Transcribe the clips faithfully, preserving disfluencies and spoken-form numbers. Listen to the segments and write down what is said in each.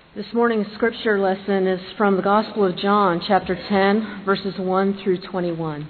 This morning's scripture lesson is from the Gospel of John, chapter ten, verses one through twenty-one.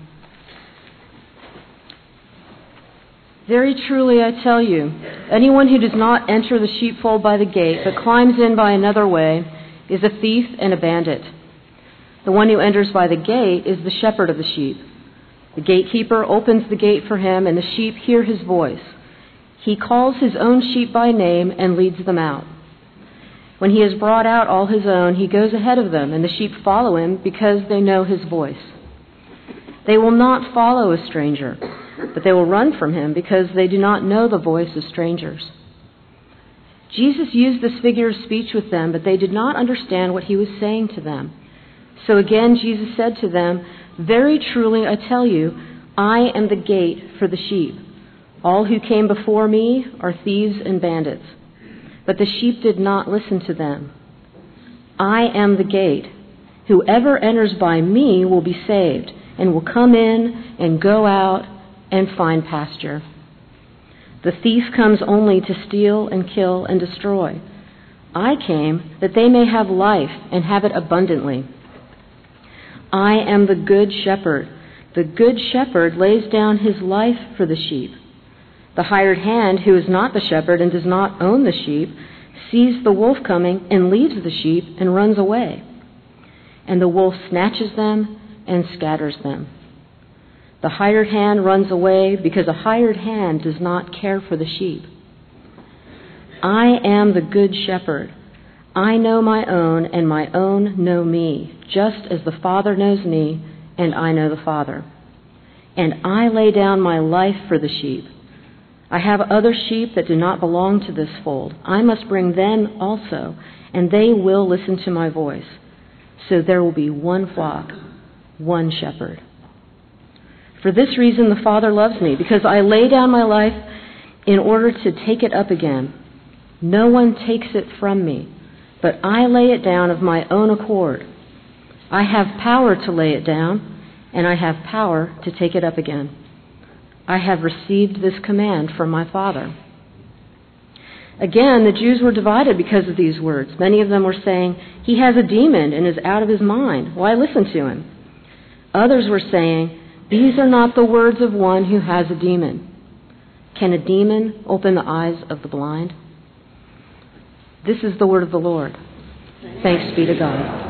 Very truly I tell you, anyone who does not enter the sheepfold by the gate, but climbs in by another way, is a thief and a bandit. The one who enters by the gate is the shepherd of the sheep. The gatekeeper opens the gate for him, and the sheep hear his voice. He calls his own sheep by name and leads them out. When he has brought out all his own, he goes ahead of them, and the sheep follow him because they know his voice. They will not follow a stranger, but they will run from him because they do not know the voice of strangers. Jesus used this figure of speech with them, but they did not understand what he was saying to them. So again Jesus said to them, "Very truly I tell you, I am the gate for the sheep. All who came before me are thieves and bandits, but the sheep did not listen to them. I am the gate. Whoever enters by me will be saved, and will come in and go out and find pasture. The thief comes only to steal and kill and destroy. I came that they may have life and have it abundantly. I am the good shepherd. The good shepherd lays down his life for the sheep. The hired hand, who is not the shepherd and does not own the sheep, sees the wolf coming and leaves the sheep and runs away. And the wolf snatches them and scatters them. The hired hand runs away because a hired hand does not care for the sheep. I am the good shepherd. I know my own, and my own know me, just as the Father knows me, and I know the Father. And I lay down my life for the sheep. I have other sheep that do not belong to this fold. I must bring them also, and they will listen to my voice. So there will be one flock, one shepherd. For this reason the Father loves me, because I lay down my life in order to take it up again. No one takes it from me, but I lay it down of my own accord. I have power to lay it down, and I have power to take it up again. I have received this command from my Father." Again, the Jews were divided because of these words. Many of them were saying, "He has a demon and is out of his mind. Why listen to him?" Others were saying, "These are not the words of one who has a demon. Can a demon open the eyes of the blind?" This is the word of the Lord. Thanks be to God.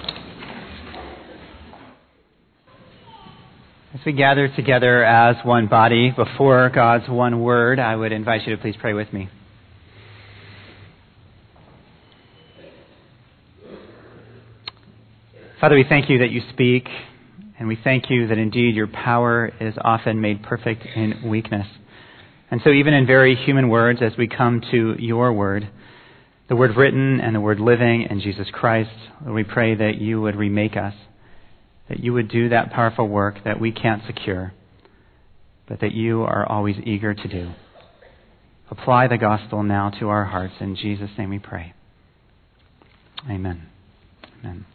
As we gather together as one body before God's one word, I would invite you to please pray with me. Father, we thank you that you speak, and we thank you that indeed your power is often made perfect in weakness. And so even in very human words, as we come to your word, the word written and the word living in Jesus Christ, we pray that you would remake us, that you would do that powerful work that we can't secure, but that you are always eager to do. Apply the gospel now to our hearts. In Jesus' name we pray. Amen. Amen.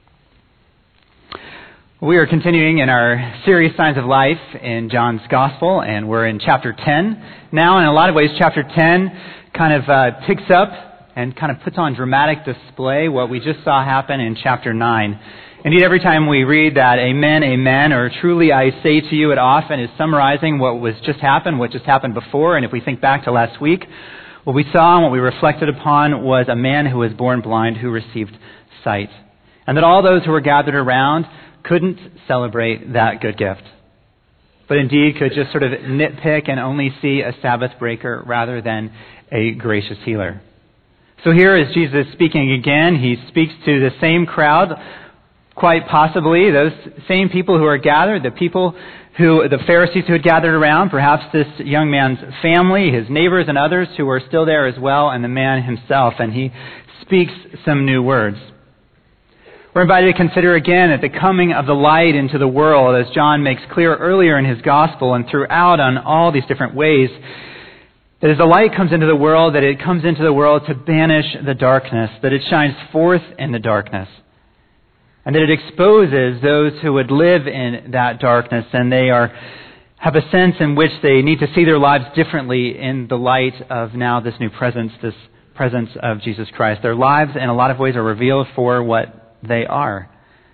We are continuing in our series Signs of Life in John's Gospel, and we're in chapter ten. Now, in a lot of ways, chapter ten kind of uh, picks up and kind of puts on dramatic display what we just saw happen in chapter nine. Indeed, every time we read that amen, amen, or truly I say to you, it often is summarizing what was just happened, what just happened before. And if we think back to last week, what we saw and what we reflected upon was a man who was born blind who received sight. And that all those who were gathered around couldn't celebrate that good gift, but indeed could just sort of nitpick and only see a Sabbath breaker rather than a gracious healer. So here is Jesus speaking again. He speaks to the same crowd, quite possibly those same people who are gathered, the people who, the Pharisees who had gathered around, perhaps this young man's family, his neighbors and others who were still there as well, and the man himself. And he speaks some new words. We're invited to consider again at the coming of the light into the world, as John makes clear earlier in his gospel and throughout on all these different ways, that as the light comes into the world, that it comes into the world to banish the darkness, that it shines forth in the darkness, and that it exposes those who would live in that darkness, and they are have a sense in which they need to see their lives differently in the light of now this new presence, this presence of Jesus Christ. Their lives, in a lot of ways, are revealed for what they are.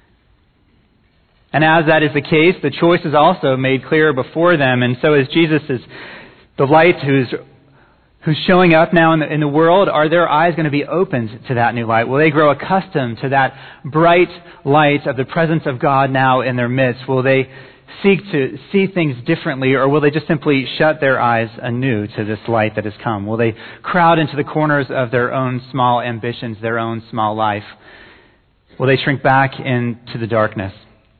And as that is the case, the choice is also made clear before them. And so as Jesus is the light who's who's showing up now in the, in the world, are their eyes going to be opened to that new light? Will they grow accustomed to that bright light of the presence of God now in their midst? Will they seek to see things differently, or will they just simply shut their eyes anew to this light that has come? Will they crowd into the corners of their own small ambitions, their own small life? Will they shrink back into the darkness?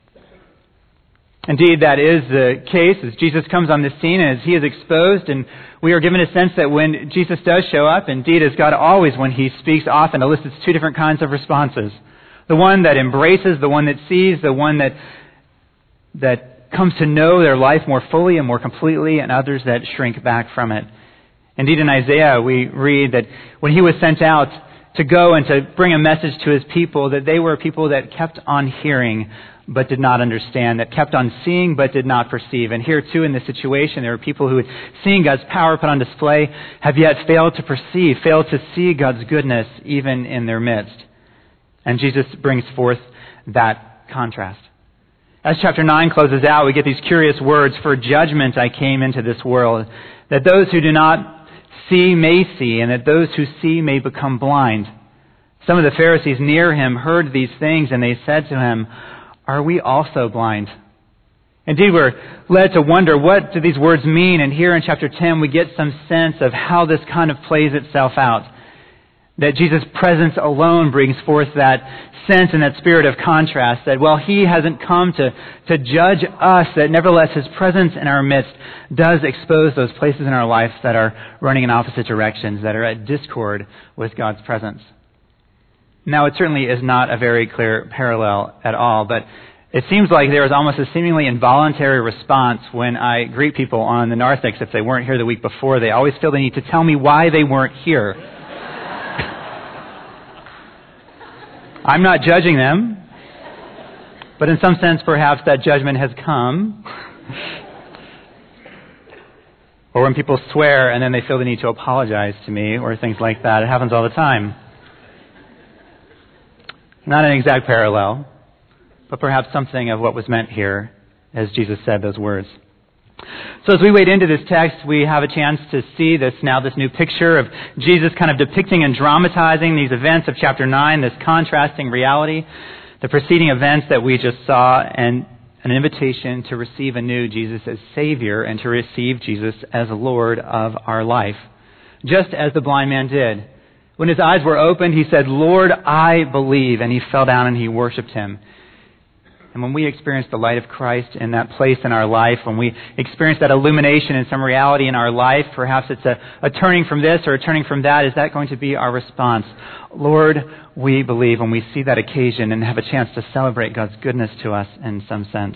Indeed, that is the case as Jesus comes on the scene and as he is exposed, and we are given a sense that when Jesus does show up, indeed as God always when he speaks often elicits two different kinds of responses. The one that embraces, the one that sees, the one that that comes to know their life more fully and more completely, and others that shrink back from it. Indeed, in Isaiah we read that when he was sent out to go and to bring a message to his people, that they were people that kept on hearing but did not understand, that kept on seeing but did not perceive. And here too in this situation, there are people who had seen God's power put on display, have yet failed to perceive, failed to see God's goodness even in their midst. And Jesus brings forth that contrast. As chapter nine closes out, we get these curious words, "For judgment I came into this world, that those who do not see may see, and that those who see may become blind." Some of the Pharisees near him heard these things, and they said to him, "Are we also blind?" Indeed, we're led to wonder, what do these words mean? And here in chapter ten, we get some sense of how this kind of plays itself out. That Jesus' presence alone brings forth that sense and that spirit of contrast, that while he hasn't come to, to judge us, that nevertheless his presence in our midst does expose those places in our life that are running in opposite directions, that are at discord with God's presence. Now, it certainly is not a very clear parallel at all, but it seems like there is almost a seemingly involuntary response when I greet people on the narthex. If they weren't here the week before, they always feel the need to tell me why they weren't here. I'm not judging them, but in some sense, perhaps that judgment has come. Or when people swear and then they feel the need to apologize to me, or things like that. It happens all the time. Not an exact parallel, but perhaps something of what was meant here as Jesus said those words. So as we wade into this text, we have a chance to see this now, this new picture of Jesus kind of depicting and dramatizing these events of chapter nine, this contrasting reality, the preceding events that we just saw, and an invitation to receive anew Jesus as Savior and to receive Jesus as Lord of our life, just as the blind man did. When his eyes were opened, he said, "Lord, I believe," and he fell down and he worshipped him. And when we experience the light of Christ in that place in our life, when we experience that illumination in some reality in our life, perhaps it's a, a turning from this or a turning from that, is that going to be our response? Lord, we believe, when we see that occasion and have a chance to celebrate God's goodness to us in some sense.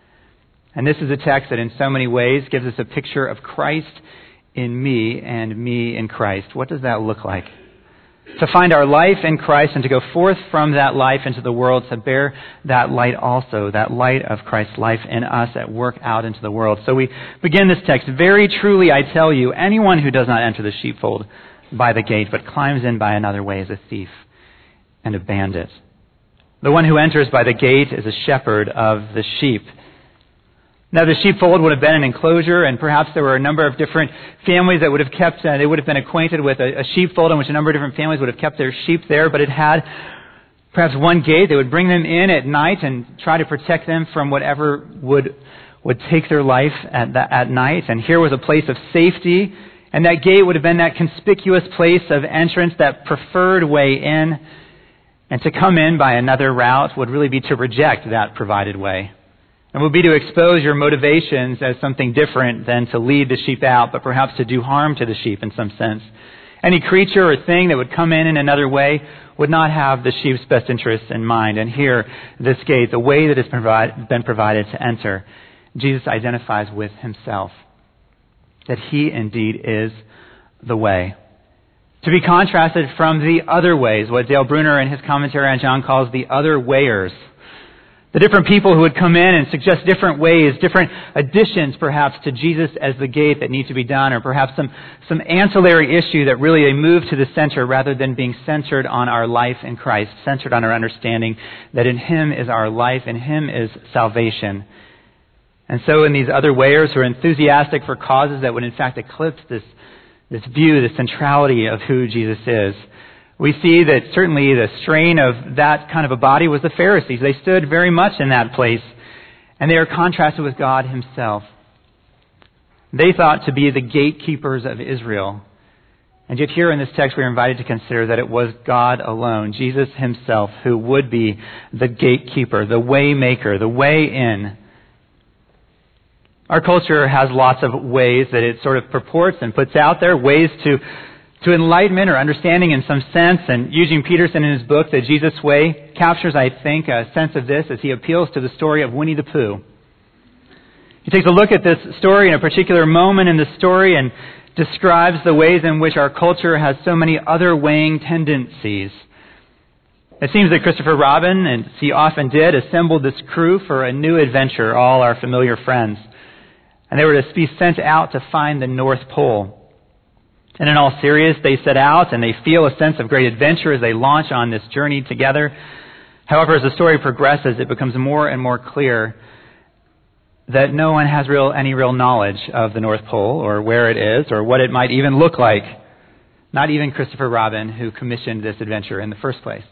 And this is a text that in so many ways gives us a picture of Christ in me and me in Christ. What does that look like? To find our life in Christ and to go forth from that life into the world to bear that light also, that light of Christ's life in us at work out into the world. So we begin this text, "Very truly I tell you, anyone who does not enter the sheepfold by the gate, but climbs in by another way is a thief and a bandit. The one who enters by the gate is a shepherd of the sheep." Now, the sheepfold would have been an enclosure, and perhaps there were a number of different families that would have kept, uh, they would have been acquainted with a, a sheepfold in which a number of different families would have kept their sheep there, but it had perhaps one gate. They would bring them in at night and try to protect them from whatever would would take their life at, the, at night. And here was a place of safety, and that gate would have been that conspicuous place of entrance, that preferred way in. And to come in by another route would really be to reject that provided way. And would be to expose your motivations as something different than to lead the sheep out, but perhaps to do harm to the sheep in some sense. Any creature or thing that would come in in another way would not have the sheep's best interests in mind. And here, this gate, the way that has provide, been provided to enter, Jesus identifies with himself, that he indeed is the way. To be contrasted from the other ways, what Dale Bruner in his commentary on John calls the other wayers. The different people who would come in and suggest different ways, different additions perhaps to Jesus as the gate that need to be done, or perhaps some, some ancillary issue that really they move to the center rather than being centered on our life in Christ, centered on our understanding that in Him is our life, in Him is salvation. And so in these other wayers who are enthusiastic for causes that would in fact eclipse this, this view, the centrality of who Jesus is, we see that certainly the strain of that kind of a body was the Pharisees. They stood very much in that place, and they are contrasted with God Himself. They thought to be the gatekeepers of Israel. And yet here in this text we are invited to consider that it was God alone, Jesus Himself, who would be the gatekeeper, the way maker, the way in. Our culture has lots of ways that it sort of purports and puts out there, ways to to enlightenment or understanding in some sense. And Eugene Peterson in his book, The Jesus Way, captures, I think, a sense of this as he appeals to the story of Winnie the Pooh. He takes a look at this story in a particular moment in the story and describes the ways in which our culture has so many other weighing tendencies. It seems that Christopher Robin, and he often did, assembled this crew for a new adventure, all our familiar friends. And they were to be sent out to find the North Pole. And in all seriousness, they set out and they feel a sense of great adventure as they launch on this journey together. However, as the story progresses, it becomes more and more clear that no one has real any real knowledge of the North Pole or where it is or what it might even look like. Not even Christopher Robin, who commissioned this adventure in the first place.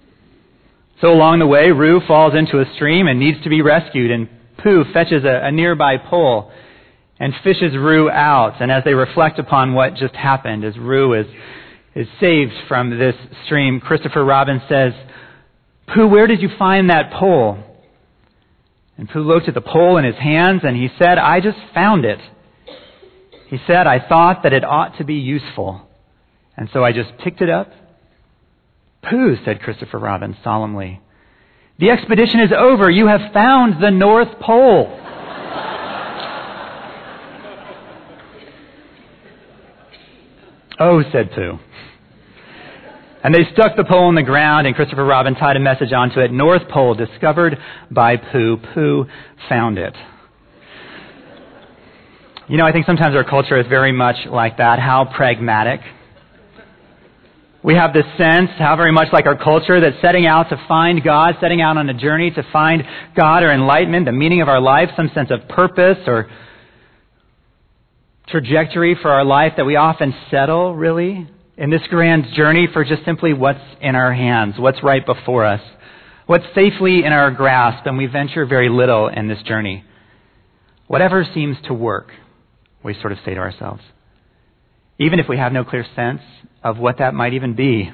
So along the way, Roo falls into a stream and needs to be rescued, and Pooh fetches a, a nearby pole and fishes Roo out. And as they reflect upon what just happened, as Roo is, is saved from this stream, Christopher Robin says, "Pooh, where did you find that pole?" And Pooh looked at the pole in his hands and he said, "I just found it." He said, "I thought that it ought to be useful, and so I just picked it up." "Pooh," said Christopher Robin solemnly, "the expedition is over. You have found the North Pole." "Oh," said Pooh. And they stuck the pole in the ground, and Christopher Robin tied a message onto it: "North Pole discovered by Pooh. Pooh found it." You know, I think sometimes our culture is very much like that. How pragmatic. We have this sense, how very much like our culture, that setting out to find God, setting out on a journey to find God or enlightenment, the meaning of our life, some sense of purpose or trajectory for our life, that we often settle, really, in this grand journey for just simply what's in our hands, what's right before us, what's safely in our grasp, and we venture very little in this journey. Whatever seems to work, we sort of say to ourselves, even if we have no clear sense of what that might even be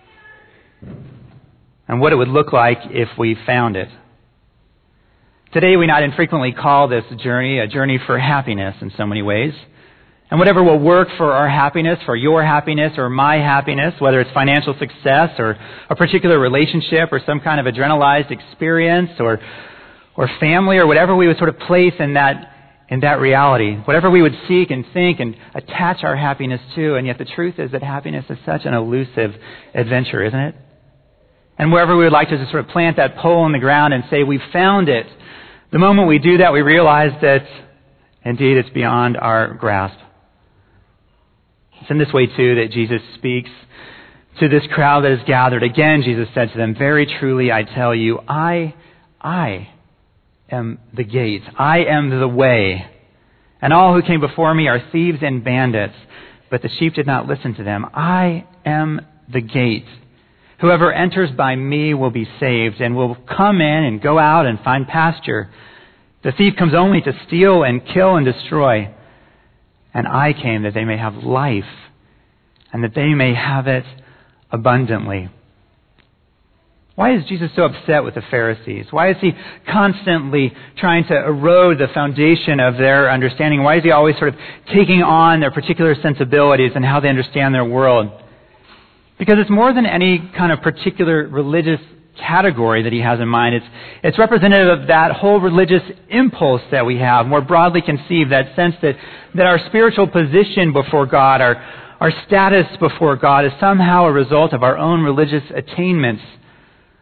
and what it would look like if we found it. Today, we not infrequently call this journey a journey for happiness in so many ways. And whatever will work for our happiness, for your happiness or my happiness, whether it's financial success or a particular relationship or some kind of adrenalized experience or or family or whatever we would sort of place in that in that reality, whatever we would seek and think and attach our happiness to. And yet the truth is that happiness is such an elusive adventure, isn't it? And wherever we would like to just sort of plant that pole in the ground and say, "We've found it," the moment we do that, we realize that indeed it's beyond our grasp. It's in this way, too, that Jesus speaks to this crowd that is gathered. Again, Jesus said to them, "Very truly, I tell you, I, I am the gate. I am the way. And all who came before me are thieves and bandits, but the sheep did not listen to them. I am the gate. Whoever enters by me will be saved and will come in and go out and find pasture. The thief comes only to steal and kill and destroy. And I came that they may have life and that they may have it abundantly." Why is Jesus so upset with the Pharisees? Why is he constantly trying to erode the foundation of their understanding? Why is he always sort of taking on their particular sensibilities and how they understand their world? Because it's more than any kind of particular religious category that he has in mind. It's, it's representative of that whole religious impulse that we have, more broadly conceived, that sense that, that our spiritual position before God, our, our status before God is somehow a result of our own religious attainments,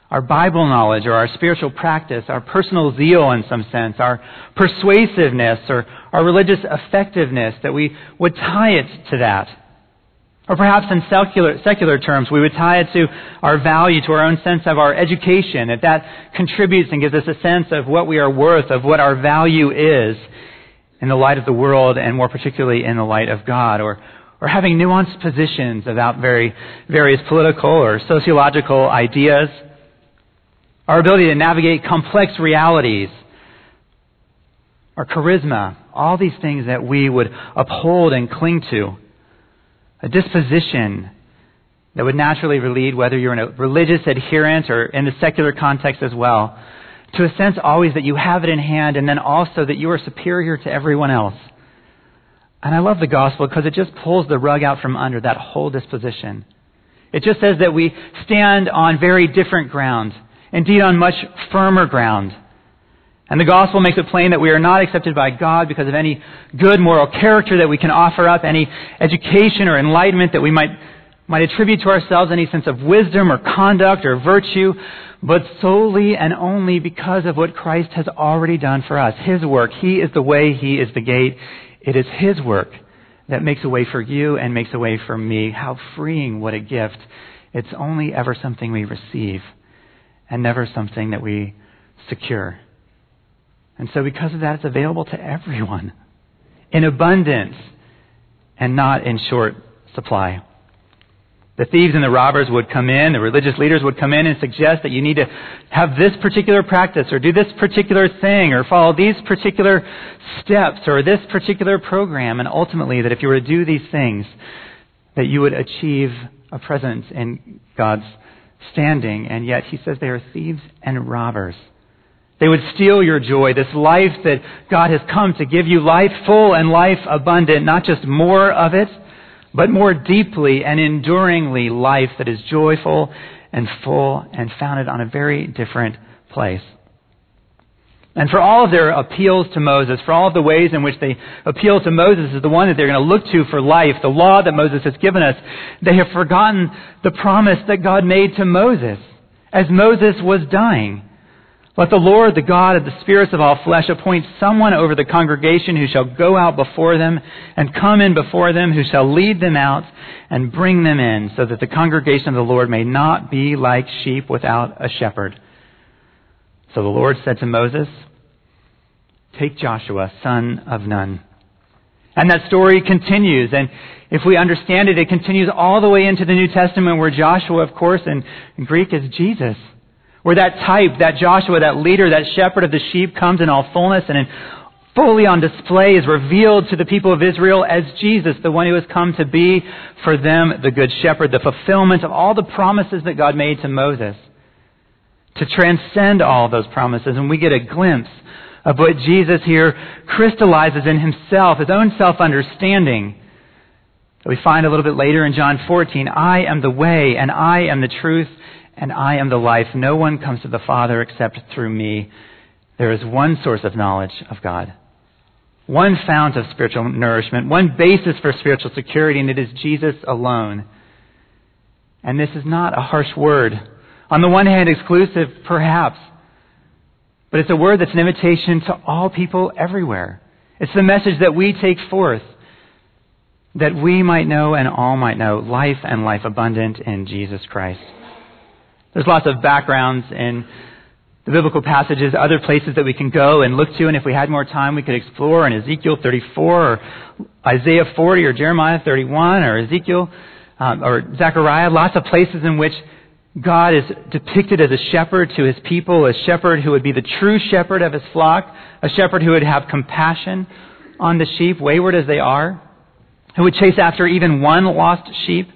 our Bible knowledge or our spiritual practice, our personal zeal in some sense, our persuasiveness or our religious effectiveness, that we would tie it to that. Or perhaps in secular, secular terms, we would tie it to our value, to our own sense of our education, that that contributes and gives us a sense of what we are worth, of what our value is in the light of the world, and more particularly in the light of God. Or, or having nuanced positions about very various political or sociological ideas. Our ability to navigate complex realities. Our charisma. All these things that we would uphold and cling to. A disposition that would naturally lead, whether you're a religious adherent or in the secular context as well, to a sense always that you have it in hand, and then also that you are superior to everyone else. And I love the gospel because it just pulls the rug out from under that whole disposition. It just says that we stand on very different ground, indeed on much firmer ground. And the gospel makes it plain that we are not accepted by God because of any good moral character that we can offer up, any education or enlightenment that we might might attribute to ourselves, any sense of wisdom or conduct or virtue, but solely and only because of what Christ has already done for us. His work. He is the way. He is the gate. It is His work that makes a way for you and makes a way for me. How freeing, what a gift. It's only ever something we receive and never something that we secure. And so because of that, it's available to everyone in abundance and not in short supply. The thieves and the robbers would come in, the religious leaders would come in and suggest that you need to have this particular practice or do this particular thing or follow these particular steps or this particular program. And ultimately that if you were to do these things, that you would achieve a presence in God's standing. And yet He says they are thieves and robbers. They would steal your joy, this life that God has come to give you, life full and life abundant, not just more of it, but more deeply and enduringly life that is joyful and full and founded on a very different place. And for all of their appeals to Moses, for all of the ways in which they appeal to Moses is the one that they're going to look to for life, the law that Moses has given us, they have forgotten the promise that God made to Moses as Moses was dying. Let the Lord, the God of the spirits of all flesh, appoint someone over the congregation who shall go out before them and come in before them, who shall lead them out and bring them in, so that the congregation of the Lord may not be like sheep without a shepherd. So the Lord said to Moses, take Joshua, son of Nun. And that story continues. And if we understand it, it continues all the way into the New Testament, where Joshua, of course, in Greek is Jesus. Where that type, that Joshua, that leader, that shepherd of the sheep comes in all fullness and in fully on display is revealed to the people of Israel as Jesus, the one who has come to be for them the good shepherd, the fulfillment of all the promises that God made to Moses. To transcend all those promises. And we get a glimpse of what Jesus here crystallizes in Himself, His own self-understanding. That we find a little bit later in John fourteen, I am the way and I am the truth and I am the life. No one comes to the Father except through me. There is one source of knowledge of God. One fount of spiritual nourishment. One basis for spiritual security, and it is Jesus alone. And this is not a harsh word. On the one hand, exclusive, perhaps. But it's a word that's an invitation to all people everywhere. It's the message that we take forth, that we might know and all might know life and life abundant in Jesus Christ. There's lots of backgrounds in the biblical passages, other places that we can go and look to, and if we had more time, we could explore in Ezekiel thirty-four or Isaiah forty or Jeremiah thirty-one or Ezekiel um, or Zechariah. Lots of places in which God is depicted as a shepherd to His people, a shepherd who would be the true shepherd of His flock, a shepherd who would have compassion on the sheep, wayward as they are, who would chase after even one lost sheep.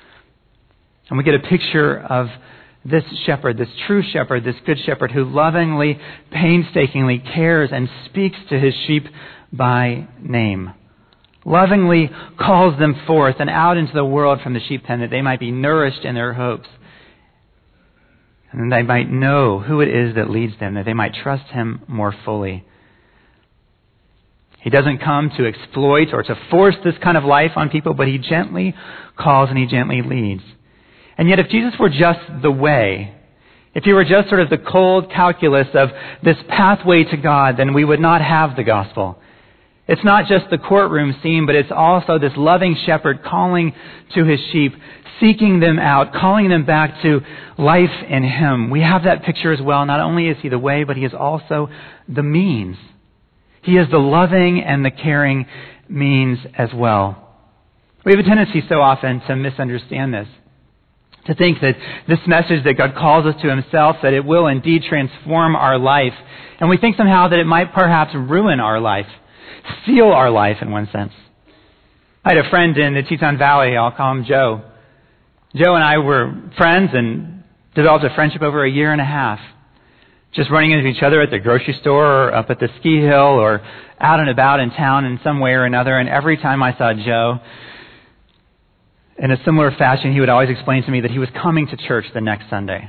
And we get a picture of this shepherd, this true shepherd, this good shepherd who lovingly, painstakingly cares and speaks to his sheep by name. Lovingly calls them forth and out into the world from the sheep pen that they might be nourished in their hopes. And they might know who it is that leads them, that they might trust Him more fully. He doesn't come to exploit or to force this kind of life on people, but He gently calls and He gently leads. And yet if Jesus were just the way, If he were just sort of the cold calculus of this pathway to God, then we would not have the gospel. It's not just the courtroom scene, but it's also this loving shepherd calling to his sheep, seeking them out, calling them back to life in him. We have that picture as well. Not only is he the way, but he is also the means. He is the loving and the caring means as well. We have a tendency so often to misunderstand this, to think that this message that God calls us to himself, that it will indeed transform our life. And we think somehow that it might perhaps ruin our life, steal our life in one sense. I had a friend in the Teton Valley, I'll call him Joe. Joe and I were friends and developed a friendship over a year and a half. Just running into each other at the grocery store or up at the ski hill or out and about in town in some way or another. And every time I saw Joe, in a similar fashion, he would always explain to me that he was coming to church the next Sunday.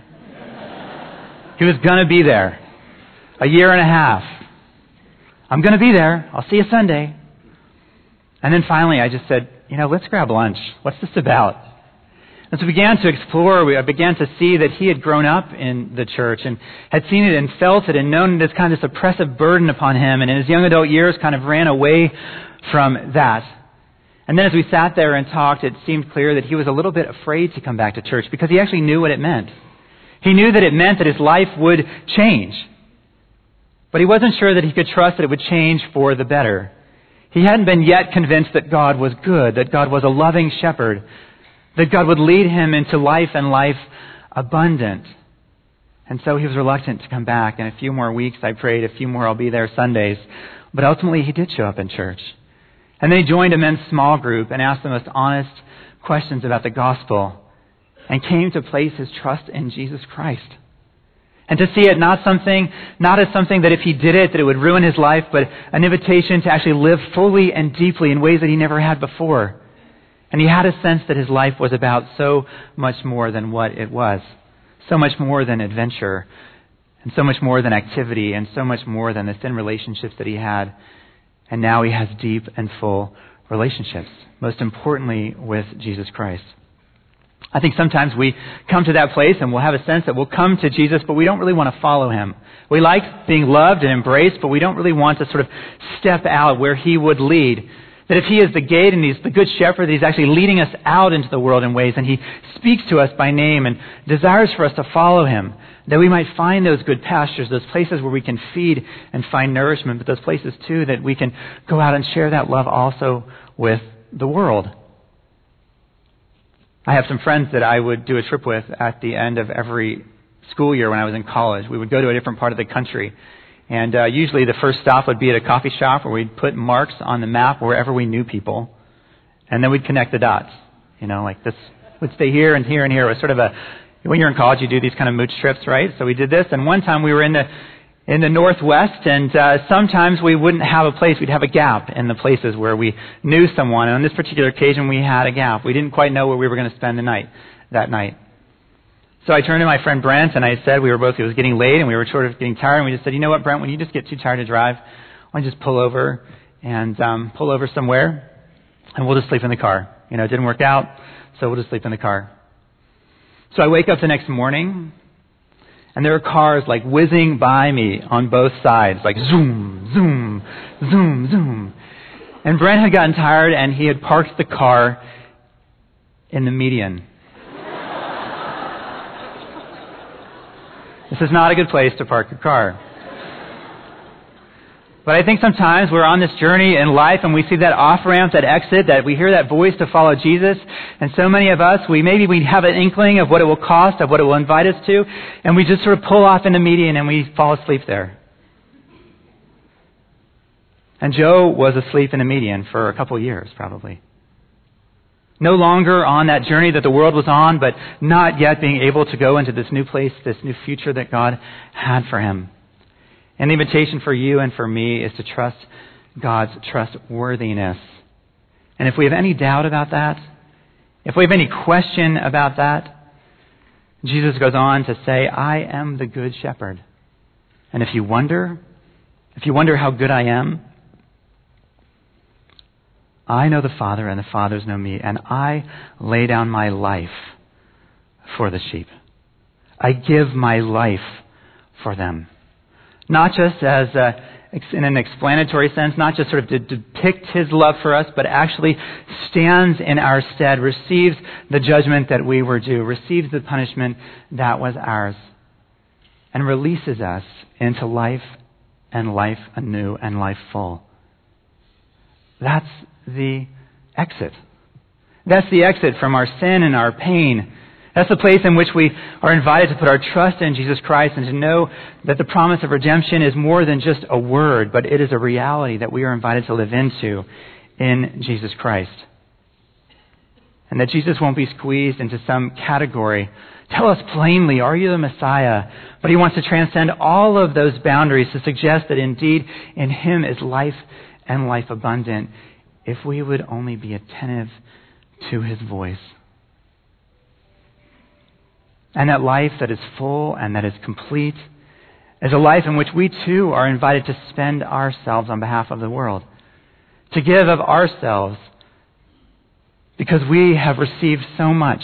He was going to be there. A year and a half. I'm going to be there. I'll see you Sunday. And then finally I just said, you know, let's grab lunch. What's this about? And so we began to explore, we began to see that he had grown up in the church and had seen it and felt it and known this kind of this oppressive burden upon him, and in his young adult years kind of ran away from that. And then as we sat there and talked, it seemed clear that he was a little bit afraid to come back to church because he actually knew what it meant. He knew that it meant that his life would change. But he wasn't sure that he could trust that it would change for the better. He hadn't been yet convinced that God was good, that God was a loving shepherd, that God would lead him into life and life abundant. And so he was reluctant to come back. In a few more weeks, I prayed, a few more I'll be there Sundays. But ultimately, he did show up in church. And then he joined a men's small group and asked the most honest questions about the gospel and came to place his trust in Jesus Christ. And to see it not something, not as something that if he did it, that it would ruin his life, but an invitation to actually live fully and deeply in ways that he never had before. And he had a sense that his life was about so much more than what it was. So much more than adventure. And so much more than activity. And so much more than the thin relationships that he had. And now he has deep and full relationships. Most importantly, with Jesus Christ. I think sometimes we come to that place and we'll have a sense that we'll come to Jesus, but we don't really want to follow him. We like being loved and embraced, but we don't really want to sort of step out where he would lead. That if he is the gate and he's the good shepherd, that he's actually leading us out into the world in ways, and he speaks to us by name and desires for us to follow him, that we might find those good pastures, those places where we can feed and find nourishment, but those places too that we can go out and share that love also with the world. I have some friends that I would do a trip with at the end of every school year when I was in college. We would go to a different part of the country. And uh, usually the first stop would be at a coffee shop where we'd put marks on the map wherever we knew people. And then we'd connect the dots. You know, like this would stay here and here and here. It was sort of a, when you're in college, you do these kind of mooch trips, right? So we did this. And one time we were in the in the Northwest, and uh, sometimes we wouldn't have a place. We'd have a gap in the places where we knew someone. And on this particular occasion, we had a gap. We didn't quite know where we were going to spend the night, that night. So I turned to my friend Brent, and I said, we were both, it was getting late, and we were sort of getting tired, and we just said, you know what, Brent, when you just get too tired to drive, why don't you just pull over and um, pull over somewhere, and we'll just sleep in the car. You know, it didn't work out, so we'll just sleep in the car. So I wake up the next morning, and there are cars like whizzing by me on both sides, like zoom, zoom, zoom, zoom. And Brent had gotten tired, and he had parked the car in the median. This is not a good place to park your car. But I think sometimes we're on this journey in life and we see that off-ramp, that exit, that we hear that voice to follow Jesus. And so many of us, we maybe we have an inkling of what it will cost, of what it will invite us to, and we just sort of pull off in the median and we fall asleep there. And Joe was asleep in the median for a couple of years, probably. No longer on that journey that the world was on, but not yet being able to go into this new place, this new future that God had for him. And the invitation for you and for me is to trust God's trustworthiness. And if we have any doubt about that, if we have any question about that, Jesus goes on to say, I am the good shepherd. And if you wonder, if you wonder how good I am, I know the Father and the Fathers know me, and I lay down my life for the sheep. I give my life for them. Not just as a, in an explanatory sense, not just sort of to depict his love for us, but actually stands in our stead, receives the judgment that we were due, receives the punishment that was ours, and releases us into life and life anew and life full. That's the exit. That's the exit from our sin and our pain. That's the place in which we are invited to put our trust in Jesus Christ and to know that the promise of redemption is more than just a word, but it is a reality that we are invited to live into in Jesus Christ. And that Jesus won't be squeezed into some category. Tell us plainly, are you the Messiah? But he wants to transcend all of those boundaries to suggest that indeed in him is life and life abundant if we would only be attentive to his voice. And that life that is full and that is complete is a life in which we too are invited to spend ourselves on behalf of the world. To give of ourselves because we have received so much.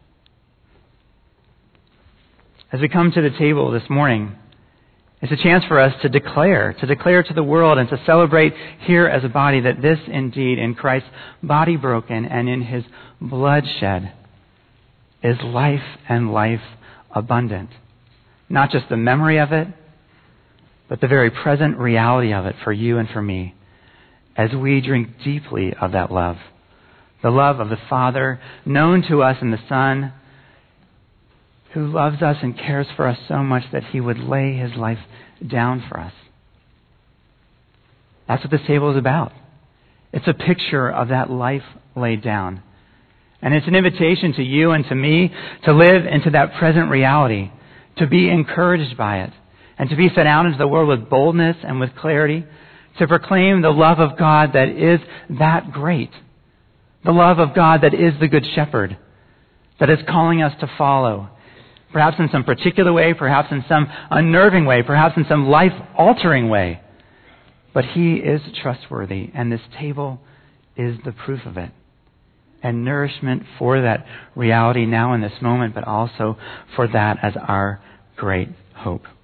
As we come to the table this morning, it's a chance for us to declare, to declare to the world and to celebrate here as a body that this indeed in Christ's body broken and in his blood shed is life and life abundant. Not just the memory of it, but the very present reality of it for you and for me as we drink deeply of that love. The love of the Father known to us in the Son, who loves us and cares for us so much that he would lay his life down for us. That's what this table is about. It's a picture of that life laid down. And it's an invitation to you and to me to live into that present reality, to be encouraged by it, and to be sent out into the world with boldness and with clarity, to proclaim the love of God that is that great, the love of God that is the Good Shepherd, that is calling us to follow, perhaps in some particular way, perhaps in some unnerving way, perhaps in some life-altering way. But he is trustworthy, and this table is the proof of it. And nourishment for that reality now in this moment, but also for that as our great hope.